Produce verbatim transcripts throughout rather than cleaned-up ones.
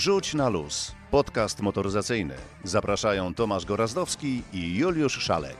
Wrzuć na luz. Podcast motoryzacyjny. Zapraszają Tomasz Gorazdowski i Juliusz Szalek.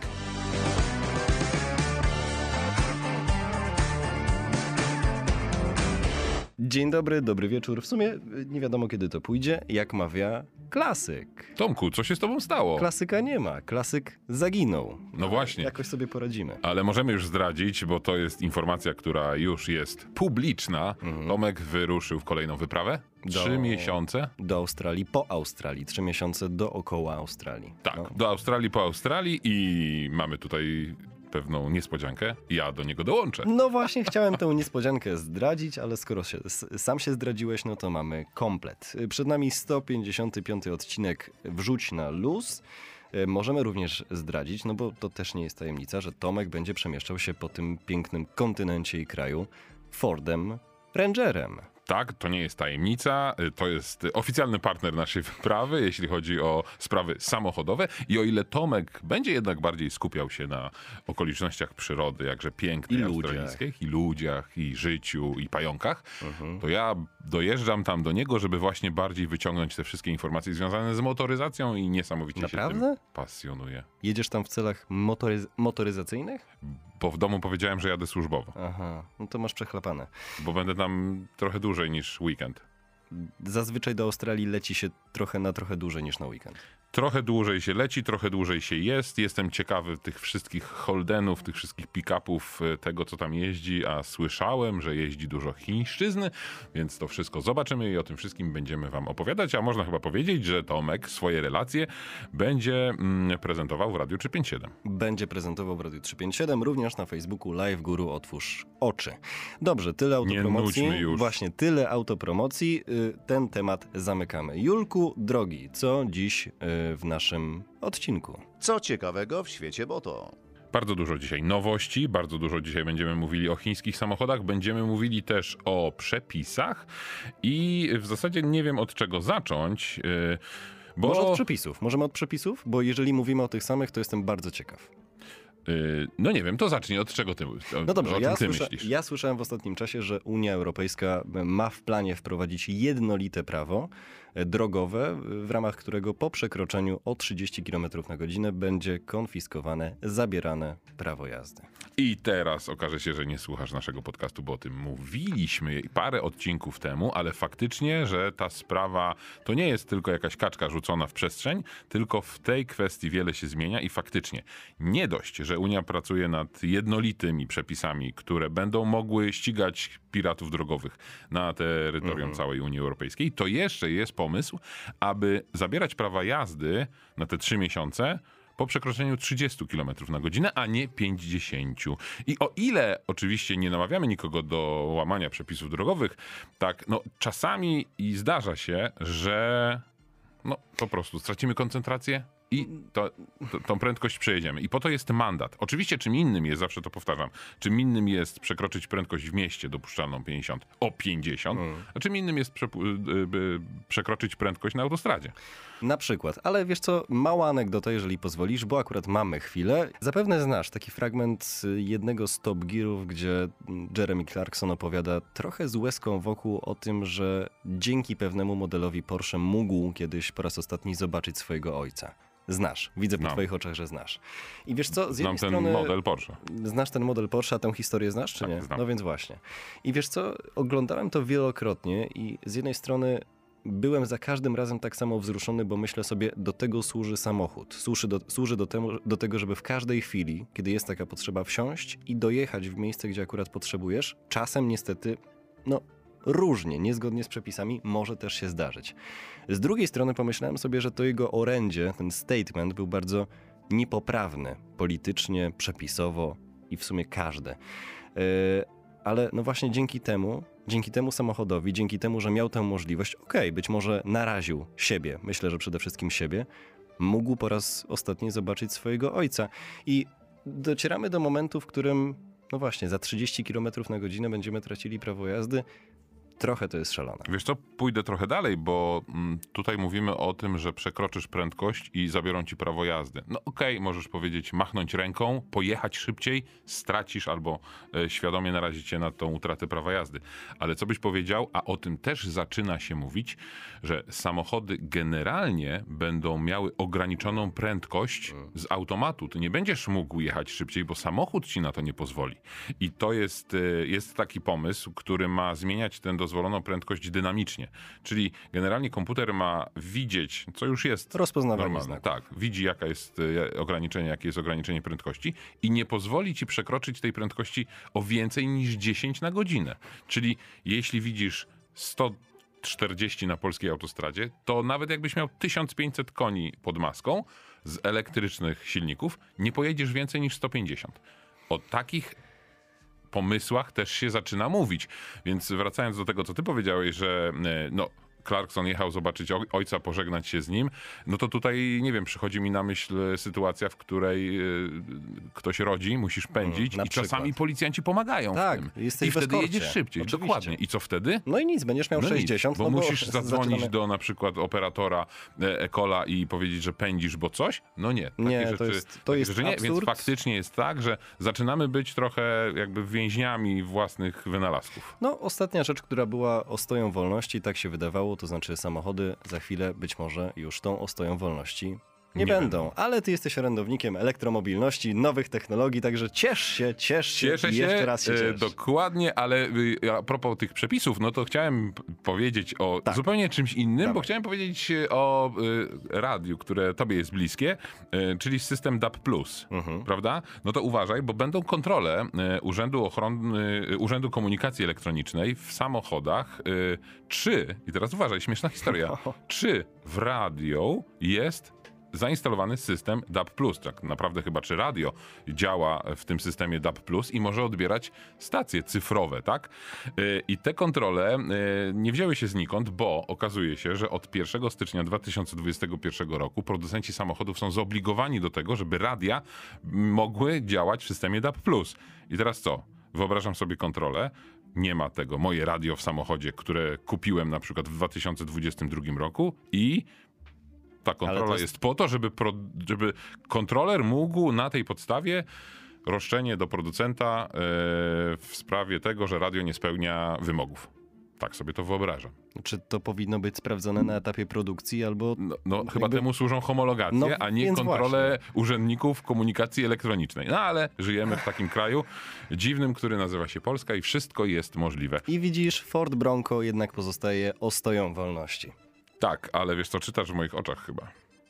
Dzień dobry, dobry wieczór. W sumie nie wiadomo kiedy to pójdzie. Jak mawia klasyk. Tomku, co się z tobą stało? Klasyka nie ma. Klasyk zaginął. No właśnie. Jakoś sobie poradzimy. Ale możemy już zdradzić, bo to jest informacja, która już jest publiczna. Mhm. Tomek wyruszył w kolejną wyprawę. Trzy do, miesiące. Do Australii, po Australii. Trzy miesiące dookoła Australii. Tak, no. do Australii, po Australii i mamy tutaj pewną niespodziankę. Ja do niego dołączę. No właśnie, chciałem tę niespodziankę zdradzić, ale skoro się, sam się zdradziłeś, no to mamy komplet. Przed nami sto pięćdziesiąty piąty odcinek Wrzuć na luz. Możemy również zdradzić, no bo to też nie jest tajemnica, że Tomek będzie przemieszczał się po tym pięknym kontynencie i kraju Fordem Rangerem. Tak, to nie jest tajemnica, to jest oficjalny partner naszej wyprawy, jeśli chodzi o sprawy samochodowe i o ile Tomek będzie jednak bardziej skupiał się na okolicznościach przyrody, jakże pięknej, I australijskiej, i ludziach, i życiu, i pająkach, Mhm. to ja dojeżdżam tam do niego, żeby właśnie bardziej wyciągnąć te wszystkie informacje związane z motoryzacją i niesamowicie Naprawdę? się tym pasjonuję. Jedziesz tam w celach motoryz- motoryzacyjnych? Bo w domu powiedziałem, że jadę służbowo, Aha, no to masz przechlapane. bo będę tam trochę dłużej niż weekend. Zazwyczaj do Australii leci się trochę na trochę dłużej niż na weekend. Trochę dłużej się leci, trochę dłużej się jest. Jestem ciekawy tych wszystkich Holdenów, tych wszystkich pick-upów, tego co tam jeździ, a słyszałem, że jeździ dużo chińszczyzny, więc to wszystko zobaczymy i o tym wszystkim będziemy wam opowiadać, a można chyba powiedzieć, że Tomek swoje relacje będzie mm, prezentował w Radiu trzysta pięćdziesiąt siedem. Będzie prezentował w Radiu trzysta pięćdziesiąt siedem, również na Facebooku Live Guru Otwórz Oczy. Dobrze, tyle autopromocji. Nie nudźmy już. Właśnie, tyle autopromocji. Ten temat zamykamy. Julku, drogi, co dziś w naszym odcinku? Co ciekawego w świecie moto? Bardzo dużo dzisiaj nowości, bardzo dużo dzisiaj będziemy mówili o chińskich samochodach, będziemy mówili też o przepisach i w zasadzie nie wiem od czego zacząć, yy, bo... Może od przepisów. Możemy od przepisów? Bo jeżeli mówimy o tych samych, to jestem bardzo ciekaw. Yy, no nie wiem, to zacznij, od czego ty, o, No dobrze, o ja, czym ty słysza, myślisz? ja słyszałem w ostatnim czasie, że Unia Europejska ma w planie wprowadzić jednolite prawo drogowe, w ramach którego po przekroczeniu o trzydzieści kilometrów na godzinę będzie konfiskowane, zabierane prawo jazdy. I teraz okaże się, że nie słuchasz naszego podcastu, bo o tym mówiliśmy parę odcinków temu, ale faktycznie, że ta sprawa to nie jest tylko jakaś kaczka rzucona w przestrzeń, tylko w tej kwestii wiele się zmienia i faktycznie nie dość, że Unia pracuje nad jednolitymi przepisami, które będą mogły ścigać piratów drogowych na terytorium mhm. całej Unii Europejskiej, to jeszcze jest pomysł, aby zabierać prawa jazdy na te trzy miesiące po przekroczeniu trzydzieści kilometrów na godzinę, a nie pięćdziesiąt. I o ile oczywiście nie namawiamy nikogo do łamania przepisów drogowych, tak, no czasami i zdarza się, że no po prostu stracimy koncentrację i to, to, tą prędkość przejedziemy. I po to jest mandat. Oczywiście czym innym jest, zawsze to powtarzam, czym innym jest przekroczyć prędkość w mieście dopuszczalną pięćdziesiąt o pięćdziesiąt, hmm. a czym innym jest prze, przekroczyć prędkość na autostradzie. Na przykład. Ale wiesz co, mała anegdota, jeżeli pozwolisz, bo akurat mamy chwilę. Zapewne znasz taki fragment jednego z Top Gearów, gdzie Jeremy Clarkson opowiada trochę z łezką wokół o tym, że dzięki pewnemu modelowi Porsche mógł kiedyś po raz ostatni zobaczyć swojego ojca. Znasz. Widzę po no. twoich oczach, że znasz. I wiesz co, z Znam jednej ten strony... model Porsche. Znasz ten model Porsche, a tę historię znasz, czy tak, nie? Znam. No więc właśnie. I wiesz co, oglądałem to wielokrotnie i z jednej strony byłem za każdym razem tak samo wzruszony, bo myślę sobie, do tego służy samochód. Służy do, służy do, temu, do tego, żeby w każdej chwili, kiedy jest taka potrzeba, wsiąść i dojechać w miejsce, gdzie akurat potrzebujesz. Czasem niestety, no różnie, niezgodnie z przepisami, może też się zdarzyć. Z drugiej strony pomyślałem sobie, że to jego orędzie, ten statement był bardzo niepoprawny politycznie, przepisowo i w sumie każde. Yy, ale no właśnie dzięki temu, dzięki temu samochodowi, dzięki temu, że miał tę możliwość, okej, okay, być może naraził siebie, myślę, że przede wszystkim siebie, mógł po raz ostatni zobaczyć swojego ojca. I docieramy do momentu, w którym, no właśnie, za trzydzieści kilometrów na godzinę będziemy tracili prawo jazdy. trochę to jest szalone. Wiesz co, pójdę trochę dalej, bo mm, tutaj mówimy o tym, że przekroczysz prędkość i zabiorą ci prawo jazdy. No okej, okay, możesz powiedzieć, machnąć ręką, pojechać szybciej, stracisz albo e, świadomie narazić się na tą utratę prawa jazdy. Ale co byś powiedział, a o tym też zaczyna się mówić, że samochody generalnie będą miały ograniczoną prędkość z automatu. Ty nie będziesz mógł jechać szybciej, bo samochód ci na to nie pozwoli. I to jest, e, jest taki pomysł, który ma zmieniać tę dozwoloną prędkość dynamicznie. Czyli generalnie komputer ma widzieć, co już jest Rozpoznawanie normalne. znaku. Tak, widzi jaka jest e, ograniczenie, jakie jest ograniczenie prędkości i nie pozwoli ci przekroczyć tej prędkości o więcej niż dziesięć na godzinę. Czyli jeśli widzisz sto czterdzieści na polskiej autostradzie, to nawet jakbyś miał tysiąc pięćset koni pod maską z elektrycznych silników, nie pojedziesz więcej niż sto pięćdziesiąt. O takich pomysłach też się zaczyna mówić. Więc wracając do tego, co ty powiedziałeś, że no, Clarkson jechał zobaczyć ojca, pożegnać się z nim, no to tutaj, nie wiem, przychodzi mi na myśl sytuacja, w której y, ktoś rodzi, musisz pędzić Mm, i czasami przykład. policjanci pomagają Tak, w tym. jesteś I w wtedy eskorcie. jedziesz szybciej. Oczywiście. Dokładnie. I co wtedy? No i nic, będziesz miał No sześćdziesiąt. nic, bo no musisz zadzwonić zaczynamy... do na przykład operatora e, Ekola i powiedzieć, że pędzisz, bo coś? No nie. Takie Nie, to rzeczy, jest- to takie jest rzeczy nie. Więc absurd. faktycznie jest tak, że zaczynamy być trochę jakby więźniami własnych wynalazków. No, ostatnia rzecz, która była ostoją wolności, tak się wydawało, to znaczy samochody za chwilę być może już tą ostoją wolności nie, Nie będą. będą. Ale ty jesteś orędownikiem elektromobilności, nowych technologii, także ciesz się, ciesz się Cieszę i się, jeszcze raz się e, ciesz. dokładnie, ale y, a propos tych przepisów, no to chciałem p- powiedzieć o Tak. zupełnie czymś innym, Dawaj. bo chciałem powiedzieć e, o y, radiu, które tobie jest bliskie, y, czyli system D A B plus, Mhm. prawda? No to uważaj, bo będą kontrole y, Urzędu Ochrony, y, Urzędu Komunikacji Elektronicznej w samochodach, y, czy, i teraz uważaj, śmieszna historia, czy w radio jest zainstalowany system D A B plus. Tak naprawdę chyba czy radio działa w tym systemie D A B plus i może odbierać stacje cyfrowe, tak? Yy, I te kontrole yy, nie wzięły się znikąd, bo okazuje się, że od pierwszego stycznia dwa tysiące dwudziestego pierwszego roku producenci samochodów są zobligowani do tego, żeby radia mogły działać w systemie D A B plus. I teraz co? Wyobrażam sobie kontrolę. Nie ma tego. Moje radio w samochodzie, które kupiłem na przykład w dwa tysiące dwudziestym drugim roku i ta kontrola to jest... jest- po to, żeby, pro, żeby kontroler mógł na tej podstawie roszczenie do producenta yy, w sprawie tego, że radio nie spełnia wymogów. Tak sobie to wyobrażam. Czy to powinno być sprawdzone na etapie produkcji albo... No, no chyba Jakby- temu służą homologacje, No, a nie więc kontrole urzędników komunikacji elektronicznej. No ale żyjemy w takim kraju dziwnym, który nazywa się Polska i wszystko jest możliwe. I widzisz, Ford Bronco jednak pozostaje ostoją wolności. Tak, ale wiesz co, czytasz w moich oczach chyba.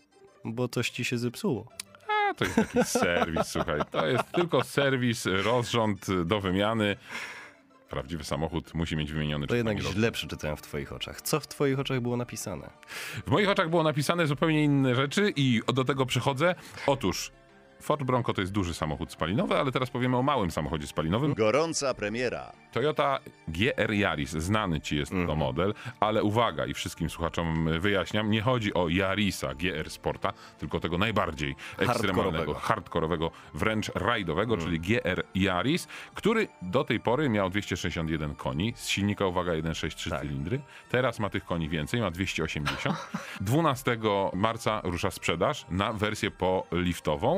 Bo coś ci się zepsuło. A to jest taki serwis, słuchaj. To jest tylko serwis, rozrząd do wymiany. Prawdziwy samochód musi mieć wymieniony. To czy jednak pani źle przeczytałem w twoich oczach. Co w twoich oczach było napisane? W moich oczach było napisane zupełnie inne rzeczy i do tego przechodzę. Otóż Ford Bronco to jest duży samochód spalinowy, ale teraz powiemy o małym samochodzie spalinowym. Gorąca premiera. Toyota G R Yaris, znany ci jest to model, ale uwaga i wszystkim słuchaczom wyjaśniam, nie chodzi o Yarisa G R Sporta, tylko tego najbardziej ekstremalnego, Hardkorowego. hardkorowego, wręcz rajdowego, czyli G R Yaris, który do tej pory miał dwieście sześćdziesiąt jeden koni, z silnika, uwaga, jeden przecinek sześć trzy Tak. cylindry, teraz ma tych koni więcej, ma dwieście osiemdziesiąt. dwunastego marca rusza sprzedaż na wersję poliftową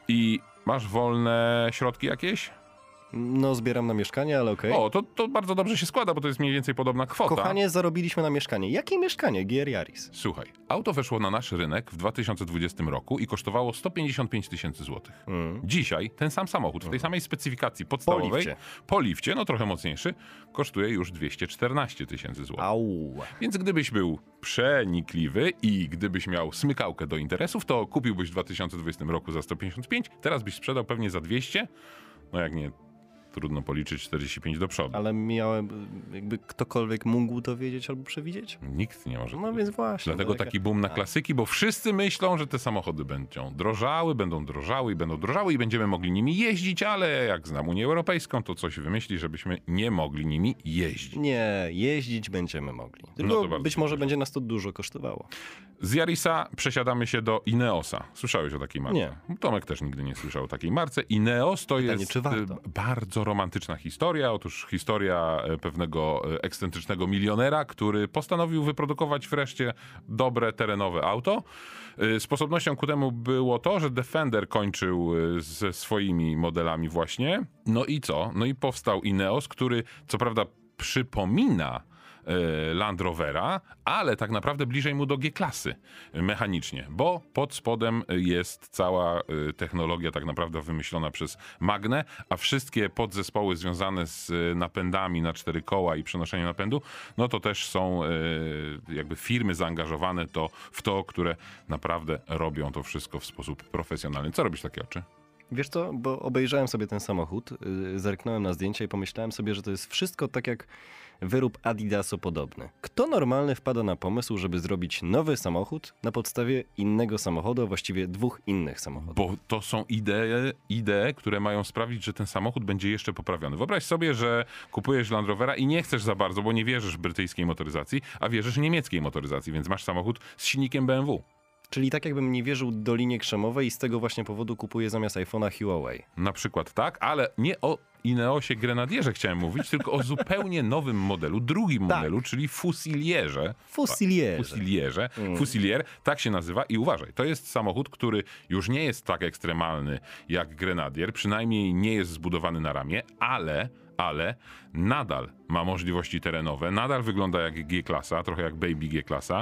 i masz wolne środki jakieś? No, zbieram na mieszkanie, ale okej. O, to, to bardzo dobrze się składa, bo to jest mniej więcej podobna kwota. Kochanie, zarobiliśmy na mieszkanie. Jakie mieszkanie? G R Yaris. Słuchaj, auto weszło na nasz rynek w dwa tysiące dwudziestym roku i kosztowało sto pięćdziesiąt pięć tysięcy złotych. Mm. Dzisiaj ten sam samochód w tej samej specyfikacji podstawowej, lifcie. po lifcie, no trochę mocniejszy, kosztuje już dwieście czternaście tysięcy złotych. Au. Więc gdybyś był przenikliwy i gdybyś miał smykałkę do interesów, to kupiłbyś w dwa tysiące dwudziestym roku za sto pięćdziesiąt pięć, teraz byś sprzedał pewnie za dwieście, no jak nie, trudno policzyć czterdzieści pięć do przodu. Ale miałem, jakby ktokolwiek mógł to wiedzieć albo przewidzieć? Nikt nie może. No tego więc właśnie. Dlatego taka- taki boom na A. klasyki, bo wszyscy myślą, że te samochody będą drożały, będą drożały i będą drożały i będziemy mogli nimi jeździć, ale jak znam Unię Europejską, to coś wymyśli, żebyśmy nie mogli nimi jeździć. Nie, jeździć będziemy mogli. No Tylko to bardzo być się może cieszę. będzie nas to dużo kosztowało. Z Yarisa przesiadamy się do Ineosa. Słyszałeś o takiej marce? Nie. Tomek też nigdy nie słyszał o takiej marce. Ineos to Pytanie, jest czy warto? y, bardzo romantyczna historia. Otóż historia pewnego ekscentrycznego milionera, który postanowił wyprodukować wreszcie dobre terenowe auto. Sposobnością ku temu było to, że Defender kończył ze swoimi modelami właśnie. No i co? No i powstał Ineos, który co prawda przypomina Land Rovera, ale tak naprawdę bliżej mu do G-klasy mechanicznie, bo pod spodem jest cała technologia tak naprawdę wymyślona przez Magnę, a wszystkie podzespoły związane z napędami na cztery koła i przenoszeniem napędu, no to też są jakby firmy zaangażowane to, w to, które naprawdę robią to wszystko w sposób profesjonalny. Co robisz takie oczy? Wiesz co, bo obejrzałem sobie ten samochód, yy, zerknąłem na zdjęcia i pomyślałem sobie, że to jest wszystko tak jak wyrób Adidasu podobny. Kto normalny wpada na pomysł, żeby zrobić nowy samochód na podstawie innego samochodu, a właściwie dwóch innych samochodów? Bo to są idee, idee, które mają sprawić, że ten samochód będzie jeszcze poprawiony. Wyobraź sobie, że kupujesz Land Rovera i nie chcesz za bardzo, bo nie wierzysz w brytyjskiej motoryzacji, a wierzysz w niemieckiej motoryzacji, więc masz samochód z silnikiem B M W. Czyli tak jakbym nie wierzył Dolinie Krzemowej i z tego właśnie powodu kupuję zamiast iPhone'a Huawei. Na przykład tak, ale nie o Ineosie Grenadierze chciałem mówić, tylko o zupełnie nowym modelu, drugim Tak. modelu, czyli Fusilierze. Fusilierze. Fusilierze. Mm. Fusilier, tak się nazywa i uważaj, to jest samochód, który już nie jest tak ekstremalny jak Grenadier, przynajmniej nie jest zbudowany na ramię, ale... ale nadal ma możliwości terenowe, nadal wygląda jak G-klasa, trochę jak Baby G-klasa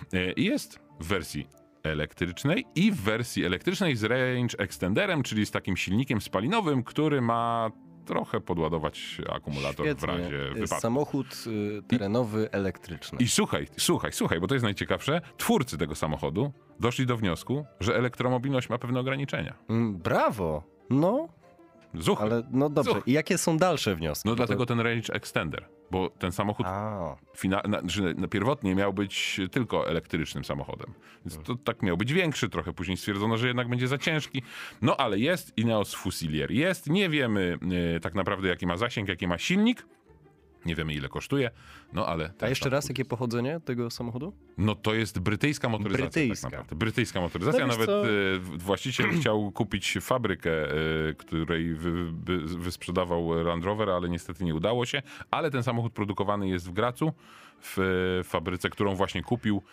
i jest w wersji elektrycznej i w wersji elektrycznej z range extenderem, czyli z takim silnikiem spalinowym, który ma trochę podładować akumulator Świetnie. w razie wypadku. Samochód y, terenowy, elektryczny. I słuchaj, słuchaj, słuchaj, bo to jest najciekawsze, twórcy tego samochodu doszli do wniosku, że elektromobilność ma pewne ograniczenia. Mm, brawo! No, Zuch. ale no dobrze. Zuch. I jakie są dalsze wnioski? No Bo dlatego to... ten range extender, bo ten samochód A, Fina- na, że na- pierwotnie miał być tylko elektrycznym samochodem. Więc to tak miał być większy, trochę później stwierdzono, że jednak będzie za ciężki. No ale jest Ineos Fusilier. Jest, nie wiemy y, tak naprawdę jaki ma zasięg, jaki ma silnik. Nie wiemy ile kosztuje, no ale... a ten jeszcze raz, samochód- jakie pochodzenie tego samochodu? No to jest brytyjska motoryzacja Brytyjska. tak naprawdę. Brytyjska motoryzacja. No wiesz Nawet co? y, właściciel chciał kupić fabrykę, y, której wy, wy, wysprzedawał Land Rover, ale niestety nie udało się. Ale ten samochód produkowany jest w Gracu, w y, fabryce, którą właśnie kupił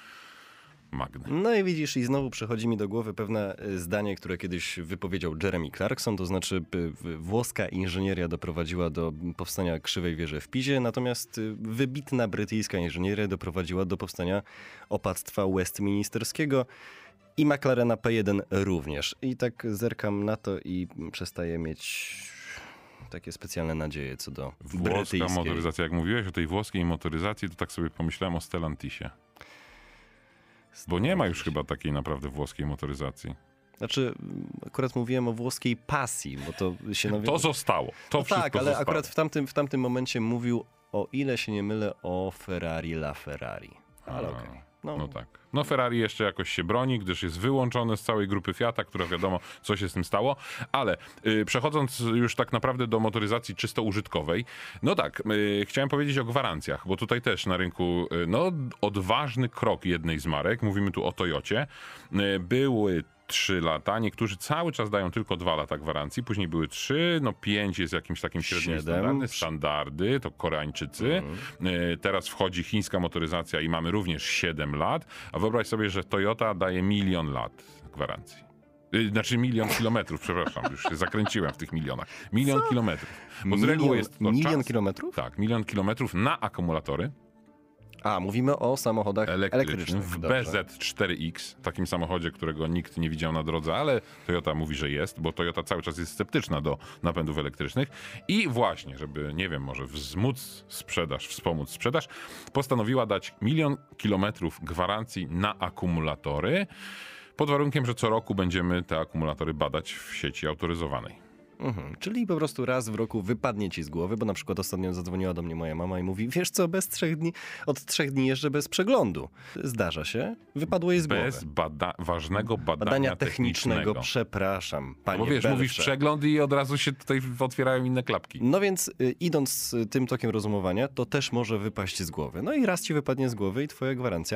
Magny. No i widzisz, i znowu przychodzi mi do głowy pewne y, zdanie, które kiedyś wypowiedział Jeremy Clarkson, to znaczy y, w- włoska inżynieria doprowadziła do powstania krzywej wieży w Pizie, natomiast y, wybitna brytyjska inżynieria doprowadziła do powstania opactwa westminsterskiego i McLarena P jeden również. I tak zerkam na to i przestaję mieć takie specjalne nadzieje co do Włoska brytyjskiej. motoryzacja. Jak mówiłeś o tej włoskiej motoryzacji, to tak sobie pomyślałem o Stellantisie. Bo nie ma już chyba takiej naprawdę włoskiej motoryzacji. Znaczy, akurat mówiłem o włoskiej pasji, bo to się nawie... To zostało. To No wszystko tak, ale zostało. akurat w tamtym, w tamtym momencie mówił, o ile się nie mylę, o Ferrari La Ferrari. Ale A, okej. No tak. No Ferrari jeszcze jakoś się broni, gdyż jest wyłączone z całej grupy Fiata, która wiadomo, co się z tym stało. Ale y, przechodząc już tak naprawdę do motoryzacji czysto użytkowej, no tak, y, chciałem powiedzieć o gwarancjach, bo tutaj też na rynku, y, no odważny krok jednej z marek, mówimy tu o Toyocie, y, były trzy lata, niektórzy cały czas dają tylko dwa lata gwarancji, później były trzy, no pięć jest jakimś takim średnim Siedem. standardem, standardy, to Koreańczycy. Y, Teraz wchodzi chińska motoryzacja i mamy również siedem lat, a wyobraź sobie, że Toyota daje milion lat gwarancji. Y, Znaczy milion kilometrów, przepraszam, już się zakręciłem w tych milionach. Milion kilometrów. Bo z reguły Milion, jest to milion czas, kilometrów? Tak, milion kilometrów na akumulatory A, mówimy o samochodach elektrycznych elektrycznych. w Dobrze. B Z cztery X, takim samochodzie, którego nikt nie widział na drodze, ale Toyota mówi, że jest, bo Toyota cały czas jest sceptyczna do napędów elektrycznych i właśnie, żeby, nie wiem, może wzmóc sprzedaż, wspomóc sprzedaż, postanowiła dać milion kilometrów gwarancji na akumulatory, pod warunkiem, że co roku będziemy te akumulatory badać w sieci autoryzowanej. Mhm. Czyli po prostu raz w roku wypadnie ci z głowy, bo na przykład ostatnio zadzwoniła do mnie moja mama i mówi, wiesz co, bez trzech dni, od trzech dni jeżdżę bez przeglądu. Zdarza się, wypadło jej z głowy. Bez bada- ważnego badania, Badania technicznego. technicznego, przepraszam, panie Bo wiesz, Belcze. mówisz przegląd i od razu się tutaj otwierają inne klapki. No więc y, idąc y, tym tokiem rozumowania, to też może wypaść z głowy. No i raz ci wypadnie z głowy i twoja gwarancja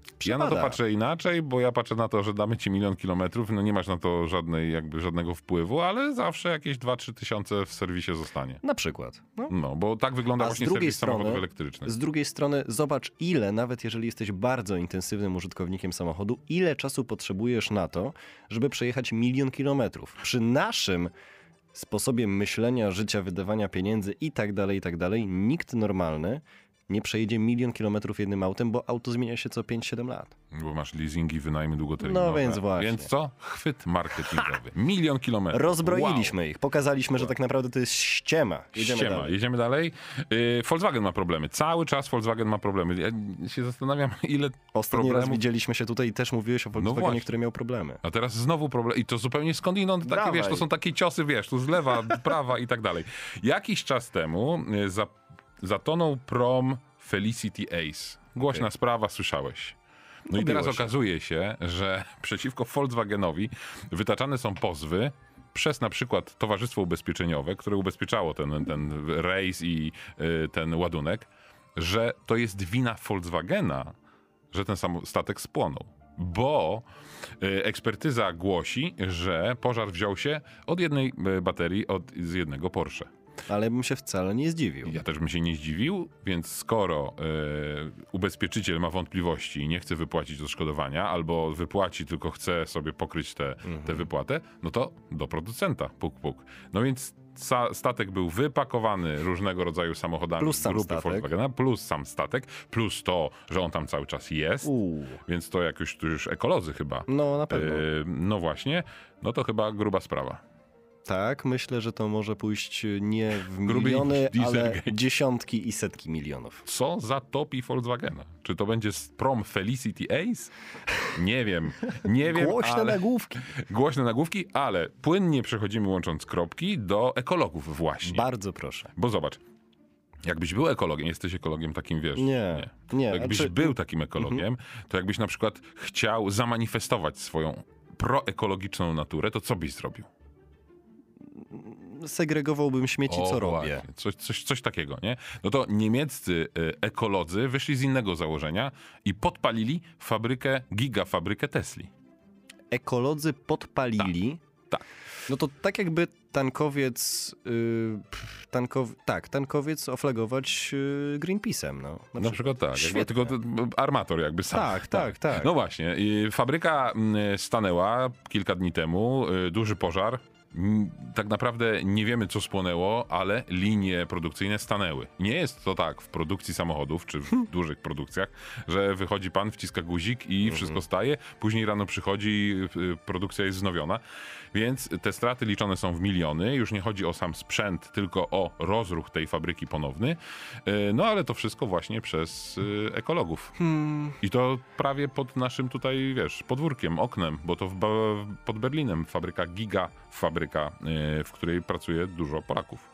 Ja na to Przypada. patrzę inaczej, bo ja patrzę na to, że damy ci milion kilometrów, no nie masz na to żadnej, jakby żadnego wpływu, ale zawsze jakieś dwa trzy tysiące w serwisie zostanie. Na przykład. No. No, bo tak wygląda A z właśnie drugiej serwis strony- samochodów elektrycznych. Z drugiej strony zobacz ile, nawet jeżeli jesteś bardzo intensywnym użytkownikiem samochodu, ile czasu potrzebujesz na to, żeby przejechać milion kilometrów. Przy naszym sposobie myślenia, życia, wydawania pieniędzy i tak dalej, i tak dalej, nikt normalny nie przejedzie milion kilometrów jednym autem, bo auto zmienia się co pięć siedem lat. Bo masz leasingi, wynajmy długoterminowe. No więc właśnie. Więc co? Chwyt marketingowy. Milion kilometrów. Rozbroiliśmy ich, pokazaliśmy, że tak naprawdę to jest ściema. Jedziemy Ściema. dalej. Jedziemy dalej. Yy, Volkswagen ma problemy. Cały czas Volkswagen ma problemy. Ja się zastanawiam, ile Ostatni raz problemów... widzieliśmy się tutaj i też mówiłeś o Volkswagenie, właśnie. który miał problemy. A teraz znowu problem. I to zupełnie skądinąd. Takie, Dawaj. wiesz, to są takie ciosy, wiesz, tu z lewa, prawa i tak dalej. Jakiś czas temu y, za, zatonął prom Felicity Ace. Głośna Okej. sprawa, słyszałeś. No i Obiło teraz się. okazuje się, że przeciwko Volkswagenowi wytaczane są pozwy przez na przykład Towarzystwo Ubezpieczeniowe, które ubezpieczało ten, ten rejs i y, ten ładunek, że to jest wina Volkswagena, że ten sam statek spłonął. Bo y, ekspertyza głosi, że pożar wziął się od jednej y, baterii, od, z jednego Porsche. Ale bym się wcale nie zdziwił. Ja też bym się nie zdziwił, więc skoro y, ubezpieczyciel ma wątpliwości i nie chce wypłacić odszkodowania, albo wypłaci, tylko chce sobie pokryć tę Mhm. tę wypłatę, no to do producenta, puk, puk. No więc sa, statek był wypakowany różnego rodzaju samochodami Plus sam grupy statek. Volkswagena, plus sam statek, plus to, że on tam cały czas jest, Uuu. więc to jak już, to już ekolodzy chyba. No na pewno. Y, no właśnie, no to chyba gruba sprawa. Tak, myślę, że to może pójść nie w Grubiej miliony, niż ale Dieselgate. dziesiątki i setki milionów. Co zatopi Volkswagena? Czy to będzie prom Felicity Ace? Nie wiem. Nie wiem, Głośne ale... nagłówki. Głośne nagłówki, ale płynnie przechodzimy, łącząc kropki, do ekologów właśnie. Bardzo proszę. Bo zobacz, jakbyś był ekologiem, jesteś ekologiem takim, wiesz... Nie, nie. Jakbyś Znaczy- był takim ekologiem, to jakbyś na przykład chciał zamanifestować swoją proekologiczną naturę, to co byś zrobił? Segregowałbym śmieci, co O, robię. właśnie. Coś, coś, coś takiego, nie? No to niemieccy y, ekolodzy wyszli z innego założenia i podpalili fabrykę, gigafabrykę Tesli. Ekolodzy podpalili. Tak. No to tak jakby tankowiec, yy, pff, tankow, tak, tankowiec oflagować yy, Greenpeace'em, no. Na Na przykład tak, jakby, Świetne. tylko to, armator jakby sam. Tak, tak, tak. No właśnie, i fabryka mm, stanęła kilka dni temu, y, duży pożar. Mm, Tak naprawdę nie wiemy, co spłonęło, ale linie produkcyjne stanęły. Nie jest to tak w produkcji samochodów, czy w dużych produkcjach, że wychodzi pan, wciska guzik i wszystko staje, później rano przychodzi, y, produkcja jest wznowiona. Więc te straty liczone są w miliony. Już nie chodzi o sam sprzęt, tylko o rozruch tej fabryki ponowny. Y, No ale to wszystko właśnie przez y, ekologów. Hmm. I to prawie pod naszym tutaj, wiesz, podwórkiem, oknem, bo to w, ba- pod Berlinem fabryka, giga fabryka, yy, w której pracuje dużo Polaków.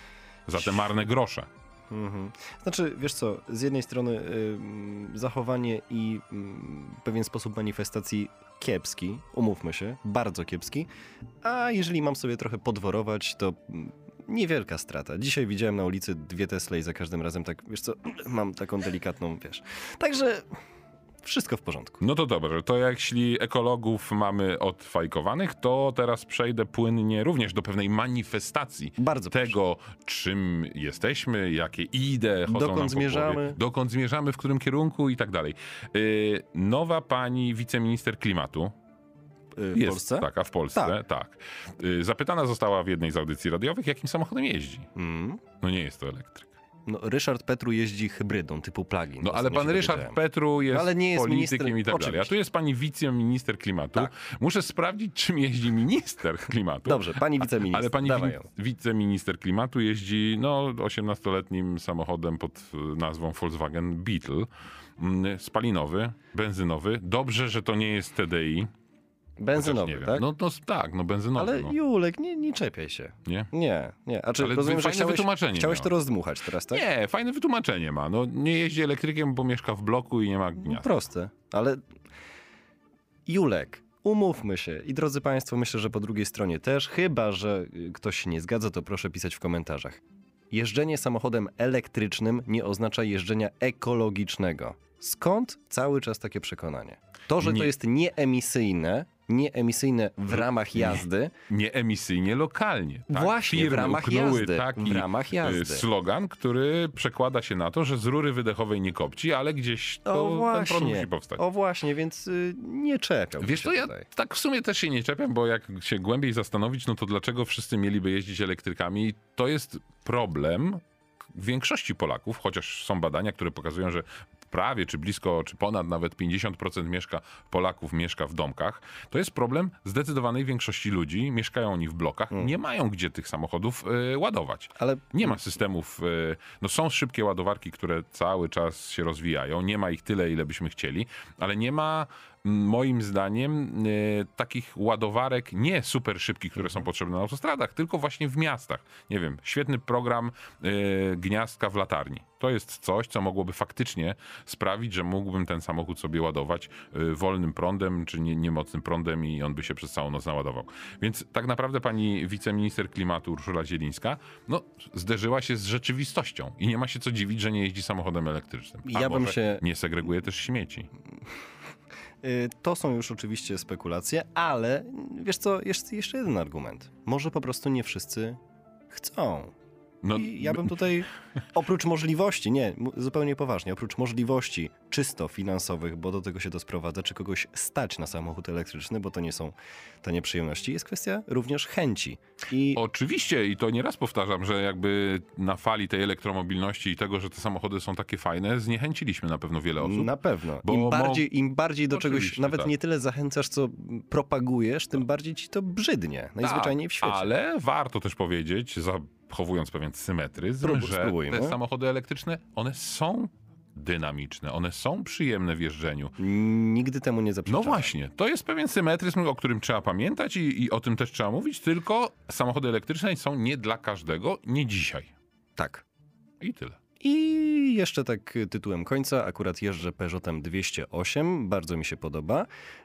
Za te marne grosze. Mhm. Znaczy, wiesz co, z jednej strony y, zachowanie i y, pewien sposób manifestacji kiepski, umówmy się, bardzo kiepski, a jeżeli mam sobie trochę podworować, to mm, niewielka strata. Dzisiaj widziałem na ulicy dwie Tesle i za każdym razem tak, wiesz co, mam taką delikatną, wiesz. Także wszystko w porządku. No to dobrze, to jeśli ekologów mamy odfajkowanych, to teraz przejdę płynnie również do pewnej manifestacji Bardzo tego, czym jesteśmy, jakie idee chodzą Dokąd nam po zmierzamy. głowie, dokąd zmierzamy, w którym kierunku i tak dalej. Yy, Nowa pani wiceminister klimatu, Y, w jest Polsce? taka w Polsce, tak. tak. Y, Zapytana została w jednej z audycji radiowych, jakim samochodem jeździ. Mm. No nie jest to elektryk. No, Ryszard Petru jeździ hybrydą typu plug-in. No ale Ostatnio pan się Ryszard dowiedziałem. Petru jest, No, ale nie jest politykiem ministrem- i tak dalej. A oczywiście. tu jest pani wiceminister klimatu. Tak. Muszę sprawdzić, czym jeździ minister klimatu. Dobrze, pani wiceminister, Ale pani dawaj wi- ją. wiceminister klimatu jeździ no, osiemnastoletnim samochodem pod y, nazwą Volkswagen Beetle. Mm, Spalinowy, benzynowy. Dobrze, że to nie jest T D I. Chociaż Benzynowy, nie wiem. tak? No, no tak, no benzynowy. Ale no. Julek, nie, nie czepiaj się. Nie? Nie, nie. A czy Ale rozumiem, że fajne chciałeś, wytłumaczenie chciałeś miał. to rozdmuchać teraz, tak? Nie, fajne wytłumaczenie ma. No, nie jeździ elektrykiem, bo mieszka w bloku i nie ma gniazda. Proste, ale Julek, umówmy się i drodzy Państwo, myślę, że po drugiej stronie też, chyba że y, ktoś się nie zgadza, to proszę pisać w komentarzach. jeżdżenie samochodem elektrycznym nie oznacza jeżdżenia ekologicznego. Skąd cały czas takie przekonanie? To, że Nie. to jest nieemisyjne, nieemisyjne w ramach jazdy, Nieemisyjnie lokalnie. Tak? Właśnie, w Firmy ramach uknęły jazdy, taki w ramach y, jazdy. slogan, który przekłada się na to, że z rury wydechowej nie kopci, ale gdzieś to, o ten właśnie, prąd musi powstać. o właśnie, więc y, nie czepiam Wiesz się co, ja tutaj. tak w sumie też się nie czepiam, bo jak się głębiej zastanowić, no to dlaczego wszyscy mieliby jeździć elektrykami? To jest problem większości Polaków, chociaż są badania, które pokazują, że prawie, czy blisko, czy ponad nawet pięćdziesiąt procent mieszka, Polaków mieszka w domkach. To jest problem zdecydowanej większości ludzi. Mieszkają oni w blokach, Mm. nie mają gdzie tych samochodów y, ładować. Ale Nie ma systemów, y, no są szybkie ładowarki, które cały czas się rozwijają. Nie ma ich tyle, ile byśmy chcieli, ale nie ma m, moim zdaniem y, takich ładowarek nie super szybkich, które są potrzebne na autostradach, tylko właśnie w miastach. Nie wiem, świetny program y, gniazdka w latarni. To jest coś, co mogłoby faktycznie sprawić, że mógłbym ten samochód sobie ładować y, wolnym prądem, czy nie, niemocnym prądem i on by się przez całą noc naładował. Więc tak naprawdę pani wiceminister klimatu Urszula Zielińska no, zderzyła się z rzeczywistością i nie ma się co dziwić, że nie jeździ samochodem elektrycznym. Ja A bym może się- nie segreguje też śmieci. y, to są już oczywiście spekulacje, ale wiesz co, jest jeszcze jeden argument. Może po prostu nie wszyscy chcą. No, I ja bym tutaj, oprócz możliwości, nie, mu- zupełnie poważnie, oprócz możliwości czysto finansowych, bo do tego się to sprowadza, czy kogoś stać na samochód elektryczny, bo to nie są tanie przyjemności, jest kwestia również chęci. I Oczywiście i to nieraz powtarzam, że jakby na fali tej elektromobilności i tego, że te samochody są takie fajne, zniechęciliśmy na pewno wiele osób. na pewno. Bo Im mo- bardziej, im bardziej do czegoś Oczywiście, nawet tak. nie tyle zachęcasz, co propagujesz, tym bardziej ci to brzydnie, najzwyczajniej w świecie. Tak, ale warto też powiedzieć, zachowując pewien symetryzm, Sprób- że spróbujmy. te samochody elektryczne, one są dynamiczne, one są przyjemne w jeżdżeniu. Nigdy temu nie zaprzeczałem. No właśnie, to jest pewien symetryzm, o którym trzeba pamiętać i, i o tym też trzeba mówić, tylko samochody elektryczne są nie dla każdego, nie dzisiaj. Tak. I tyle. I jeszcze tak tytułem końca, akurat jeżdżę Peugeotem dwieście osiem, bardzo mi się podoba.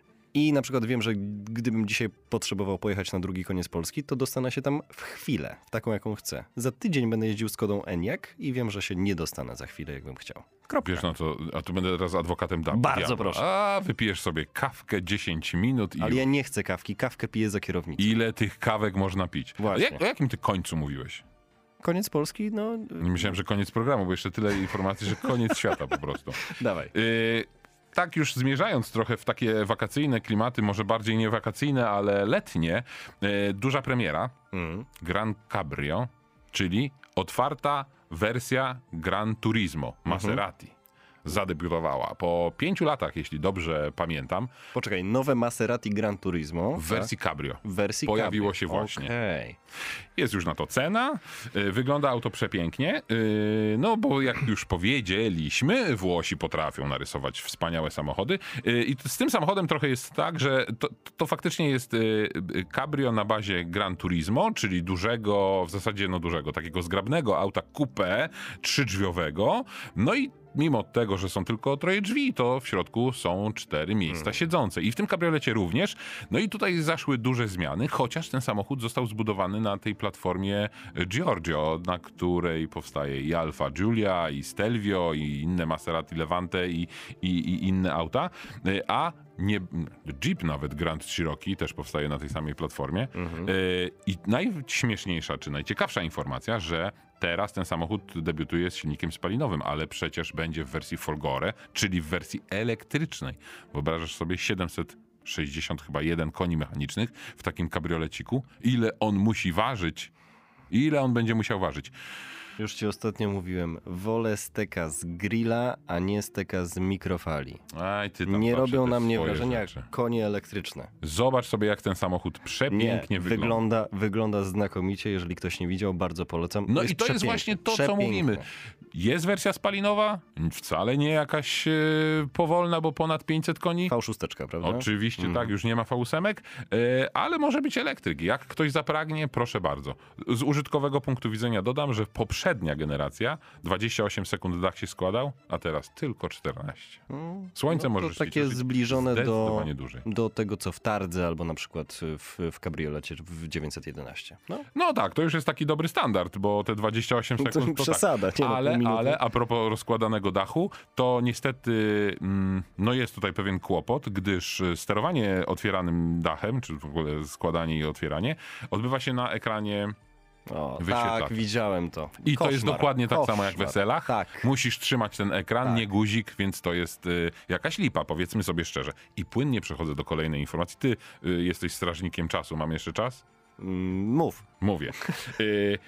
I na przykład wiem, że gdybym dzisiaj potrzebował pojechać na drugi koniec Polski, to dostanę się tam w chwilę, w taką jaką chcę. Za tydzień będę jeździł Skodą Enyaq i wiem, że się nie dostanę za chwilę, jakbym chciał. Kropka. Wiesz, no to, a tu będę teraz adwokatem da- Bardzo diabła. proszę. A, wypijesz sobie kawkę dziesięć minut i Ale ja nie chcę kawki, kawkę piję za kierownicą. ile tych kawek można pić? Właśnie. Jak, o jakim ty końcu mówiłeś? Koniec Polski, no Nie myślałem, że koniec programu, bo jeszcze tyle informacji, że koniec świata po prostu. dawaj. Yy, tak już zmierzając trochę w takie wakacyjne klimaty, może bardziej nie wakacyjne, ale letnie, yy, duża premiera Mm. Gran Cabrio, czyli otwarta wersja Gran Turismo Maserati. Zadebiutowała po pięciu latach, jeśli dobrze pamiętam, Poczekaj, nowe Maserati Gran Turismo. w wersji Cabrio. tak? W wersji Pojawiło cabrio. się właśnie. Okej. Jest już na to cena, y, wygląda auto przepięknie, y, no bo jak już powiedzieliśmy, Włosi potrafią narysować wspaniałe samochody y, i t- z tym samochodem trochę jest tak, że to, to faktycznie jest y, y, cabrio na bazie Gran Turismo, czyli dużego, w zasadzie no dużego, takiego zgrabnego auta coupé, trzydrzwiowego, no i mimo tego, że są tylko troje drzwi, to w środku są cztery miejsca siedzące. I w tym kabriolecie również. No i tutaj zaszły duże zmiany, chociaż ten samochód został zbudowany na tej platformie Giorgio, na której powstaje i Alfa Giulia, i Stelvio, i inne Maserati Levante, i, i, i inne auta. A nie, Jeep nawet Grand Cherokee też powstaje na tej samej platformie. Mhm. Y, I najśmieszniejsza, czy najciekawsza informacja, że teraz ten samochód debiutuje z silnikiem spalinowym, ale przecież będzie w wersji Folgore, czyli w wersji elektrycznej. Wyobrażasz sobie siedemset sześćdziesiąt chyba jeden koni mechanicznych w takim kabrioleciku? Ile on musi ważyć? Ile on będzie musiał ważyć? Już ci ostatnio mówiłem, wolę steka z grilla, a nie steka z mikrofali. Aj, ty tam Nie zawsze robią te na mnie swoje wrażenia rzeczy. jak konie elektryczne. Zobacz sobie, jak ten samochód Nie, przepięknie wygląda. wygląda, wygląda znakomicie, jeżeli ktoś nie widział, bardzo polecam. No i to jest przepiękny, właśnie to, co przepiękny. mówimy. Jest wersja spalinowa, wcale nie jakaś e, powolna, bo ponad pięćset koni. V sześć, prawda? Oczywiście, Mm. tak, już nie ma V osiem, e, ale może być elektryk. Jak ktoś zapragnie, proszę bardzo. Z użytkowego punktu widzenia dodam, że poprzednia generacja dwadzieścia osiem sekund dach się składał, a teraz tylko czternaście. Mm. Słońce No, to możesz takie liczyć zbliżone do, zdecydowanie dłużej. do tego, co w Tardze albo na przykład w, w kabriolecie w dziewięćset jedenaście. No, No tak, to już jest taki dobry standard, bo te dwadzieścia osiem sekund to przesada. tak. Nie, no, Ale, pół minuty. ale a propos rozkładanego dachu, to niestety mm, no jest tutaj pewien kłopot, gdyż sterowanie otwieranym dachem, czy w ogóle składanie i otwieranie, odbywa się na ekranie O, wyświetlacza. tak, widziałem to. I Koszmar. to jest dokładnie tak samo jak w Koszmar. weselach. Tak. Musisz trzymać ten ekran, Tak. nie guzik, więc to jest y, jakaś lipa, powiedzmy sobie szczerze. I płynnie przechodzę do kolejnej informacji. Ty y, jesteś strażnikiem czasu, mam jeszcze czas? Mm, Mów. Mówię. Y,